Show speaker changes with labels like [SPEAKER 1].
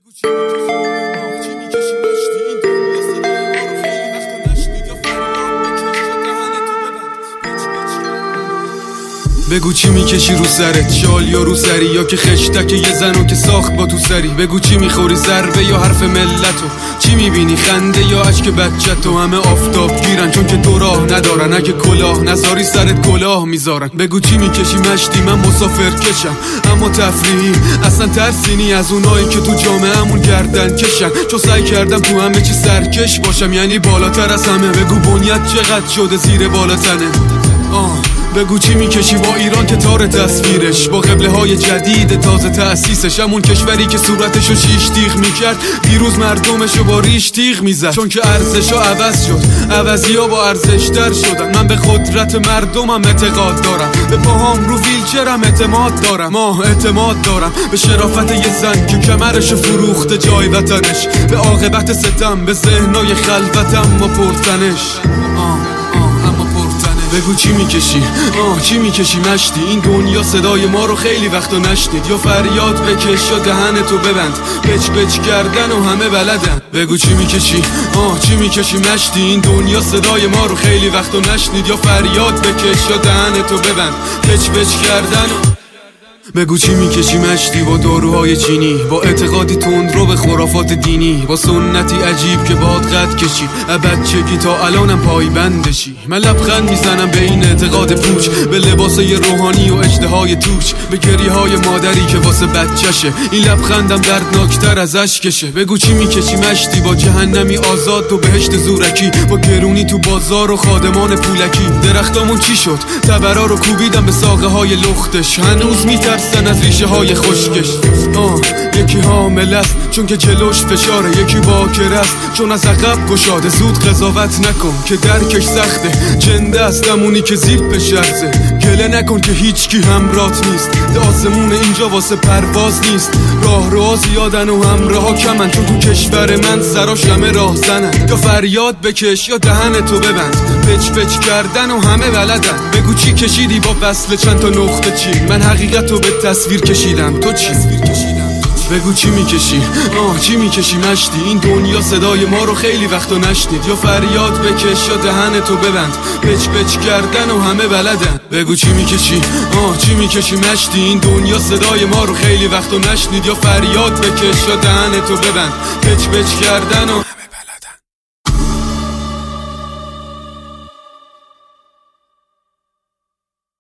[SPEAKER 1] بگو چی میکشی رو سرت، شال یا رو سری، یا که خشتک یه زنو که ساخت با تو سری. بگو چی میخوری، ضربه یا حرف ملتو، چی میبینی، خنده یا اشک بچه‌تو. همه آفتاب گیرن چون که تو راه ندارن، اگه کلاه نذاری سرت کلاه میذارن. بگو چی میکشی مشتی، من مسافر کشم اما تفریحی، اصلا ترسینی از اونایی که تو جامعه‌مون گردن کشن. چون سعی کردم تو همه چی سرکش باشم، یعنی بالاتر از همه. بگو بنیت چقدر شده زیر بالاتنه. بگو چی میکشی با ایران که تار تصویرش، با قبله های جدید تازه تأسیسش. همون کشوری که صورتشو شیش تیغ میکرد، دیروز مردمشو با ریش تیغ میزد. چون که ارزشا عوض شد، عوضیا با ارزشتر شدن. من به قدرت مردمم اعتقاد دارم، به پاهام رو ویلچرم اعتماد دارم. اعتماد دارم به شرافت یه زن که کمرشو فروخته جای وطنش، به عاقبت ستم به ذهنای خلوتم و پرتنش. بگو چی میکشی، چی میکشی مشتی، این دنیا صدای ما رو خیلی وقتا نشنید. یا فریاد بکش یا دهنتو ببند، پچ کردن و همه بلدن. بگو چی میکشی، چی میکشی مشتی، این دنیا صدای ما رو خیلی وقتا نشنید. یا فریاد بکش یا دهنتو ببند، پچ کردن و بگو چی میکشی مشتی، با داروهای چینی، با اعتقادی تندرو به خرافات دینی، با سنتی عجیب که باد قد کشی بچگی تا الانم پایبندشی. من لبخند میزنم به این اعتقاد پوچ، به لباسای روحانی و اژدهای توش، به گریه های مادری که واسه بچشه. این لبخندم دردناکتر از اشکشه. بگو چی میکشی مشتی، با جهنمی آزاد و بهشت زورکی، با گرونی تو بازار و خادمان پولکی. درختامون چی شد، تبرا رو کوبیدم به ساقه های لختش، هنوز میترسن از ریشه های خشکش. یکی حامل است چون که جلوش فشاره، یکی باکر است چون از عقب گشاده. زود قضاوت نکن که درکش سخته، جنده است همونی که زیر پشرزه. گله نکن که هیچ کی همراهت نیست، آسمون اینجا واسه پرواز نیست. راه زیادن و همراه ها کمن، چون تو کشور من سراش همه راه زنن. یا فریاد بکش یا دهنتو ببند، پچ کردن و همه بلدن. بگو چی کشیدی با فصل چند تا نقطه چین، من حقیقتو به تصویر کشیدم، تو چی؟ بگو چی میکشی، چی میکشی مشتی، این دنیا صدای ما رو خیلی وقتا نشنید. یا فریاد بکش یا دهنتو ببند، پچ کردن و همه بلدن. بگو چی میکشی، چی میکشی مشتی، این دنیا صدای ما رو خیلی وقتا نشنید. یا فریاد بکش یا دهنتو ببند، پچ کردن و